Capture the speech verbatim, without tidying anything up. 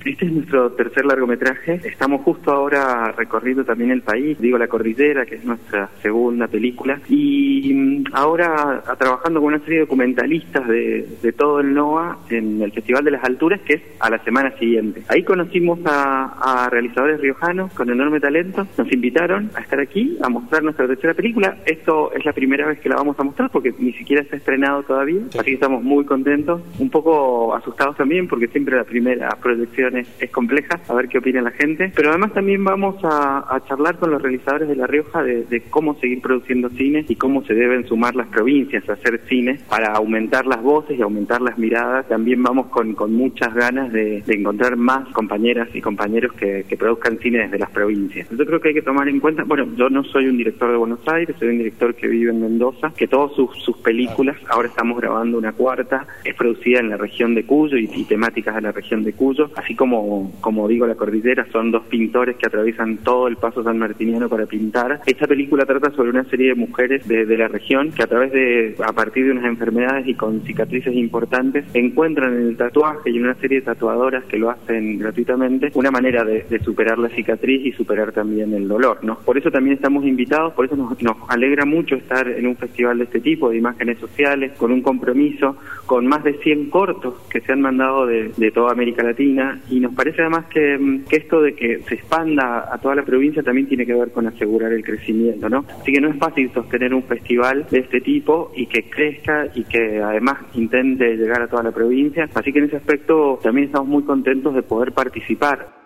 Este es nuestro tercer largometraje. Estamos justo ahora recorriendo también el país, digo La Cordillera, que es nuestra segunda película, y ahora a, trabajando con una serie de documentalistas de, de todo el NOA en el Festival de las Alturas, que es a la semana siguiente. Ahí conocimos a, a realizadores riojanos con enorme talento. Nos invitaron a estar aquí a mostrar nuestra tercera película. Esto es la primera vez que la vamos a mostrar porque ni siquiera está estrenado todavía, así que estamos muy contentos, un poco asustados también porque siempre la primera proyección es, es compleja, a ver qué opina la gente, pero además también vamos a, a charlar con los realizadores de La Rioja de, de cómo seguir produciendo cine y cómo se deben sumar las provincias a hacer cine para aumentar las voces y aumentar las miradas. También vamos con, con muchas ganas de, de encontrar más compañeras y compañeros que, que produzcan cine desde las provincias. Yo creo que hay que tomar en cuenta, bueno, yo no soy un director de Buenos Aires, soy un director que vive en Mendoza, que todas sus, sus películas, ahora estamos grabando una cuarta, es producida en la región de Cuyo y, y temáticas de la región de Cuyo, así como, como digo, La Cordillera, son dos pintores que atraviesan todo el paso sanmartiniano para pintar. Esta película trata sobre una serie de mujeres de, de la región que a través de, a partir de unas enfermedades y con cicatrices importantes, encuentran en el tatuaje y en una serie de tatuadoras que lo hacen gratuitamente, una manera de, de superar la cicatriz y superar también el dolor, ¿no? Por eso también estamos invitados, por eso nos, nos alegra mucho estar en un festival de este tipo, de imágenes sociales, con un compromiso, con más de cien cortos que se han mandado de, de toda América Latina, y nos parece además que, que esto de que se expanda a toda la provincia también tiene que ver con asegurar el crecimiento, ¿no? Así que no es fácil sostener un festival de este tipo y que crezca y que además intente llegar a toda la provincia, así que en ese aspecto también estamos muy contentos de poder participar.